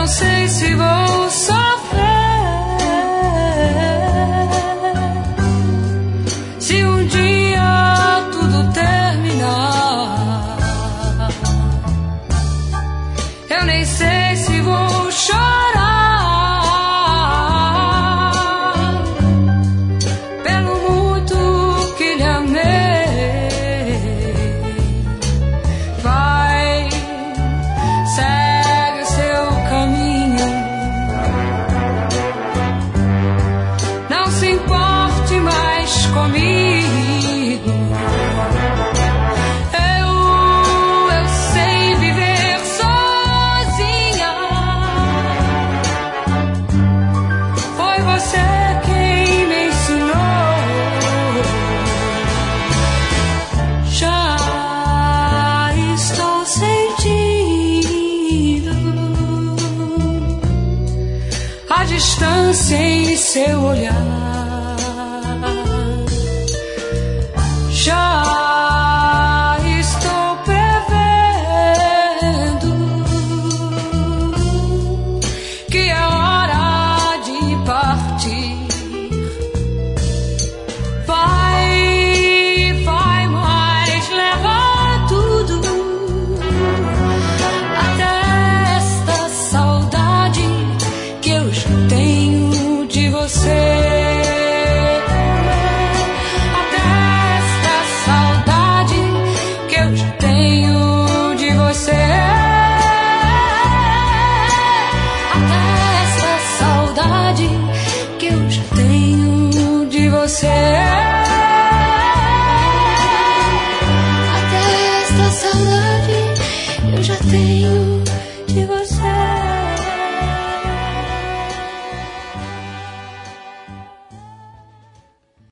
não sei se vou sofrer. Se um dia tudo terminar, eu nem sei se vou chorar pelo muito que lhe amei. Vai, segue o seu caminho, não se importe mais comigo. Eu sei viver sozinha. Foi você quem me ensinou. Já estou sentindo a distância em seu olhar. Já estou prevendo que é hora de partir. Vai, mas leva tudo, até esta saudade que eu já tenho de você. Até esta saudade que eu já tenho de você. Até esta saudade que eu já tenho de você. Até esta saudade eu já tenho de você.